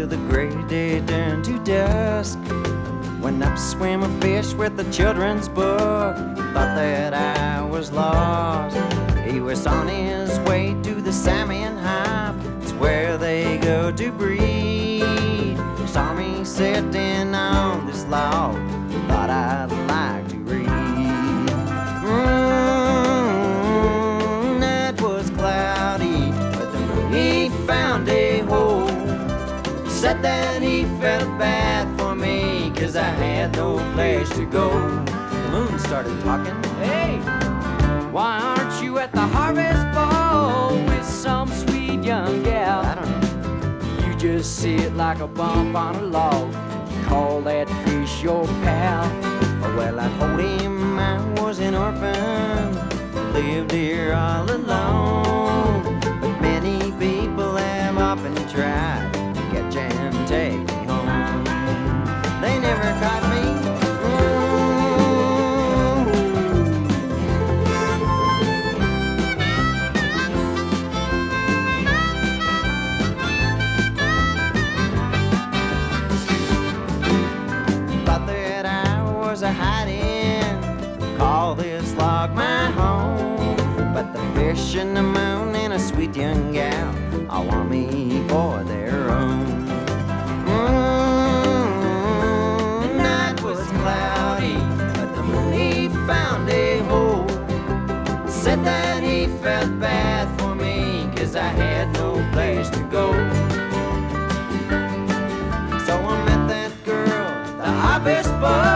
till the gray day turned to dusk. Went up swim a fish with the children's book. Thought that I was lost. He was on his way to the salmon hop. It's where they go to breed. Saw me sitting on this log. Thought I'd like to read. Night was cloudy, but the moon he found a hole. Said that he felt bad for me, 'cause I had no place to go. The moon started talking. Hey, why aren't you at the harvest ball with some sweet young gal? I don't know. You just sit like a bump on a log. You call that fish your pal. Oh, well, I told him I was an orphan, lived here all alone. But many people have often tried to catch and take me home. They never caught me. Thought that I was a hiding, call this log my home. But the fish and the moon and a sweet young gal all want me for their own. Night was cloudy, but the moon he found a hole. Said that he felt bad for me, 'cause I had no place to go. So I met that girl, the harvest boy.